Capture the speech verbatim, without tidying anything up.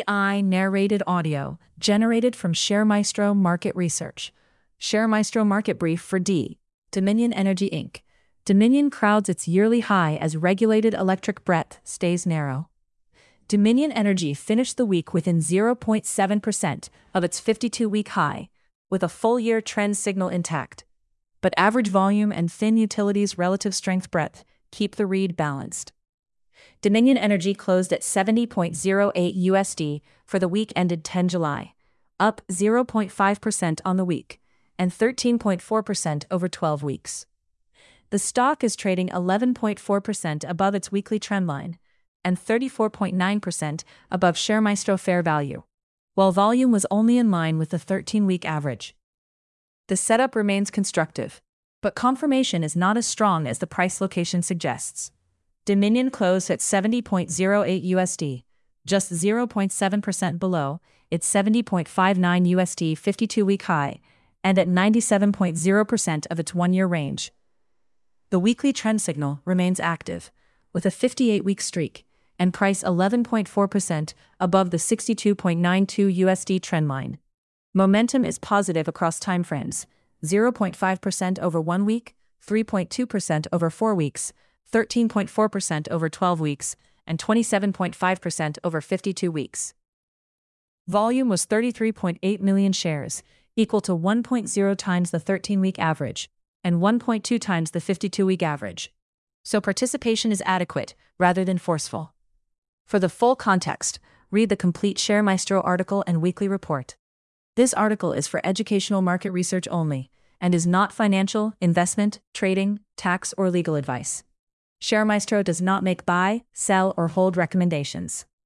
I narrated audio, generated from ShareMaestro Market Research. ShareMaestro Market Brief for D. Dominion Energy Incorporated. Dominion crowds its yearly high as regulated electric breadth stays narrow. Dominion Energy finished the week within zero point seven percent of its fifty-two-week high, with a full-year trend signal intact. But average volume and thin utilities' relative strength breadth keep the read balanced. Dominion Energy closed at seventy point zero eight U S D for the week ended the tenth of July, up zero point five percent on the week, and thirteen point four percent over twelve weeks. The stock is trading eleven point four percent above its weekly trendline, and thirty-four point nine percent above ShareMaestro fair value, while volume was only in line with the thirteen-week average. The setup remains constructive, but confirmation is not as strong as the price location suggests. Dominion closed at seventy point zero eight U S D, just zero point seven percent below its seventy point five nine U S D fifty-two-week high, and at ninety-seven point zero percent of its one-year range. The weekly trend signal remains active, with a fifty-eight-week streak, and price eleven point four percent above the sixty-two point nine two U S D trendline. Momentum is positive across timeframes: zero point five percent over one week, three point two percent over four weeks, thirteen point four percent over twelve weeks, and twenty-seven point five percent over fifty-two weeks. Volume was thirty-three point eight million shares, equal to one point zero times the thirteen-week average, and one point two times the fifty-two-week average. So participation is adequate, rather than forceful. For the full context, read the complete ShareMaestro article and weekly report. This article is for educational market research only, and is not financial, investment, trading, tax, or legal advice. ShareMaestro does not make buy, sell, or hold recommendations.